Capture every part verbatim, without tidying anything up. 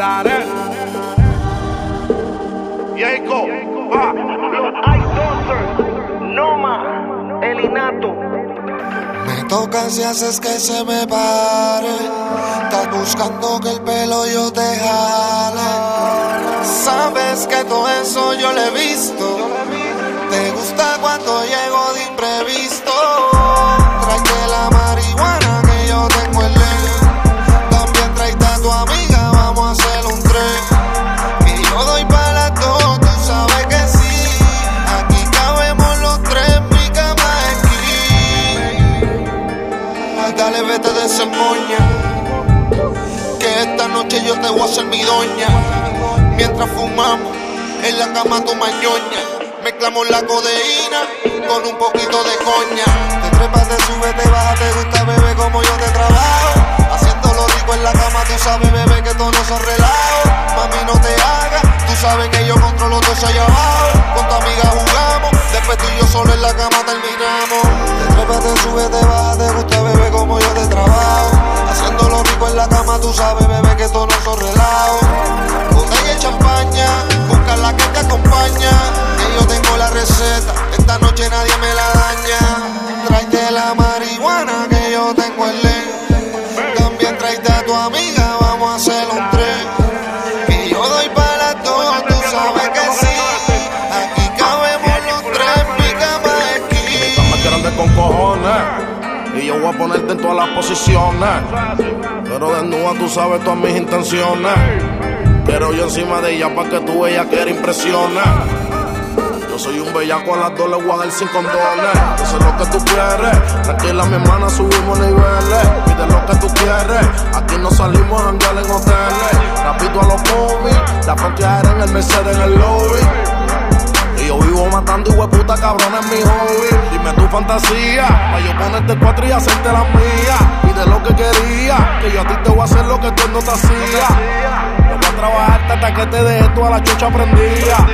Daré. Yeiko, va. Los iDonters, Noma, el Inato. Me toca si haces que se me pare. Estás buscando que el pelo yo te jale. Sabes que todo eso yo lo he visto. Te gusta cuando llego de imprevisto. Tráete la marihuana que yo tengo en ley. También tráete a tu amiga, vamos a hacer un tren. Que yo doy para las dos, tú sabes que sí. Aquí cabemos los tres, mi cama es aquí. Ay, dale, vete de ese moña. Que esta noche yo te voy a hacer mi doña. Mientras fumamos, en la cama tu mañoña. Mezclamos la codeína con un poquito de coña. Te trepas, te subes, te bajas, te gusta, bebé, como yo te trabajo. Haciéndolo rico en la cama, tú sabes, bebé, que todo no son relajos. Mami, no te hagas, tú sabes que yo controlo todo eso allá abajo. Con tu amiga jugamos, después tú y yo solo en la cama terminamos. Te trepas, te subes, te bajas, te gusta, bebé, como yo te trabajo. Haciéndolo rico en la cama, tú sabes, bebé, que todo no son relajos. Botella y champaña, busca la que te acompaña. Yo tengo la receta, esta noche nadie me la daña. Tráete la marihuana que yo tengo en ley. También tráete a tu amiga, vamos a hacer un tren. Que yo doy para las dos, tú sabes que sí. Aquí cabemos los tres, mi cama es aquí. Estás más grande con cojones y yo voy a ponerte en todas las posiciones. Pero desnuda tú sabes todas mis intenciones. Pero yo encima de ella pa' que tú ella quiera impresiones. Yo soy un bellaco, a las dos le voy a dar sin condones. Eso es lo que tú quieres. Tranquila, mi hermana, subimos niveles. Pide lo que tú quieres. Aquí no salimos a andar en hoteles. Rapito a los movies. La fronteera en el Mercedes en el lobby. Y yo vivo matando y hueputa cabrón es mi hobby. Dime tu fantasía, pa' yo ponerte cuatro y hacerte las mías. Pide lo que quería, que yo a ti te voy a hacer lo que tú no te hacías. Yo voy a trabajarte hasta que te deje toda la chucha prendida.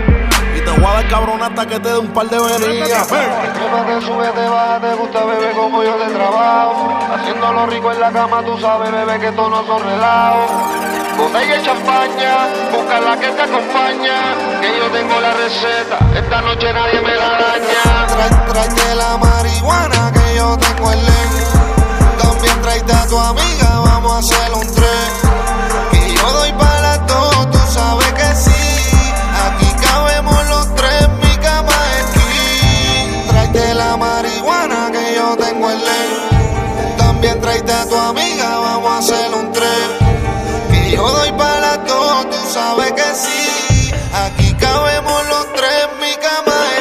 Te voy a dar cabrón hasta que te dé un par de venidas. Te trepas, te subes, te bajas, te gusta, bebé, como yo te trabajo. Haciéndolo rico en la cama, tú sabes, bebé, que todos no son relajos. Botella y champaña, busca la que te acompaña. Que yo tengo la receta, esta noche nadie me la daña. Tráete la marihuana que yo tengo en ley. También tráete a tu amiga, vamos a hacer un tren. Que yo doy para las dos, tú sabes que sí. Aquí cabemos los tres, mi cama es aquí. Tráete la marihuana que yo tengo en ley. También tráete a tu amiga, vamos a hacer un tren. Que yo doy para las dos, tú sabes que sí. Aquí cabemos los tres, mi cama es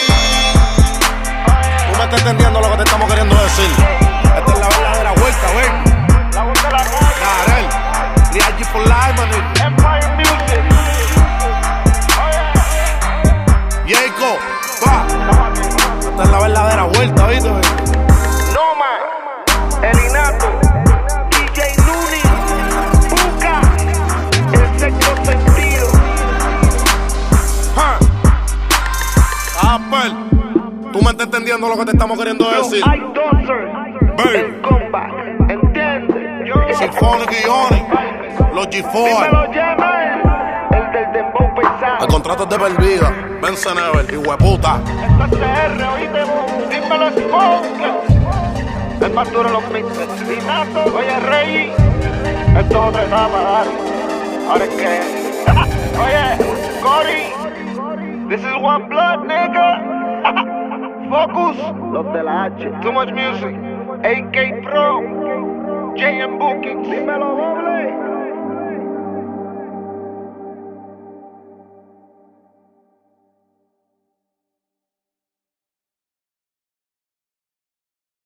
aquí. Tú me estás entendiendo lo que te estamos queriendo decir. Esta es la verdadera vuelta, ven. La vuelta a la calle. Darel, Liagi for life, man. Empire Music. Yeiko, va. Esta es la verdadera vuelta, ¿viste? Noma, el Inato, D J Nuni, Buca, el sexto sentido. Huh. Apple, tú me estás entendiendo lo que te estamos queriendo Los decir. iDonters, Baby. el comeback, ¿entiendes? Symphonic y Oni, los G cuatro. Dímelo, Yemen, el del dembow pesado. El contrato es de per vida. Benson Ever, y hueputa. Esto es C R, oíste, dímelo, Smoke. El más duro de los mixes. Inato, oye, Rey. Esto es otra etapa, dale. Ahora es que. Oye, Cory. This is one blood, nigga. Focus. Los de la H. Too much music. A K Pro. J M Bookings. Dímelo, doble.